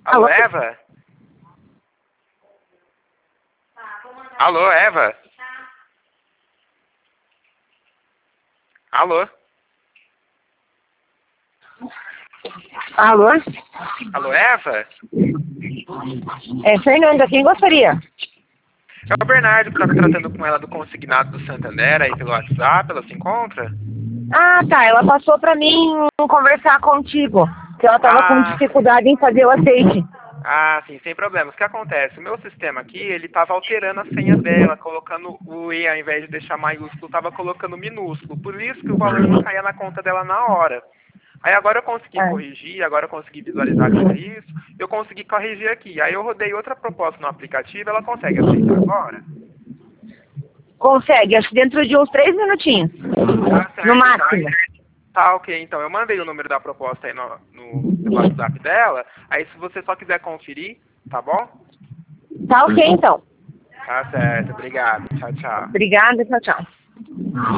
Alô, Alô? Eva? Alô, Eva? Alô? Alô? Alô, Eva? É Fernanda, quem gostaria? É o Bernardo que estava tratando com ela do consignado do Santander aí pelo WhatsApp, ela se encontra? Ah, tá, ela passou pra mim conversar contigo, que ela tava com Ah, dificuldade em fazer o aceite. sim, sem problemas. O que acontece? O meu sistema aqui, ele estava alterando a senha dela, colocando o E ao invés de deixar maiúsculo, estava colocando minúsculo. Por isso que o valor não caía na conta dela na hora. Aí agora eu consegui É. corrigir, agora eu consegui visualizar que era isso, eu consegui corrigir aqui. Aí eu rodei outra proposta no aplicativo, ela consegue aceitar agora? Consegue, acho que dentro de uns 3 minutinhos, Tá no certo, então. máximo. Tá, ok. Então, eu mandei o número da proposta aí no WhatsApp dela. Aí, se você só quiser conferir, tá bom? Tá ok, então. Tá certo. Obrigado. Tchau, tchau. Obrigada, tchau, tchau.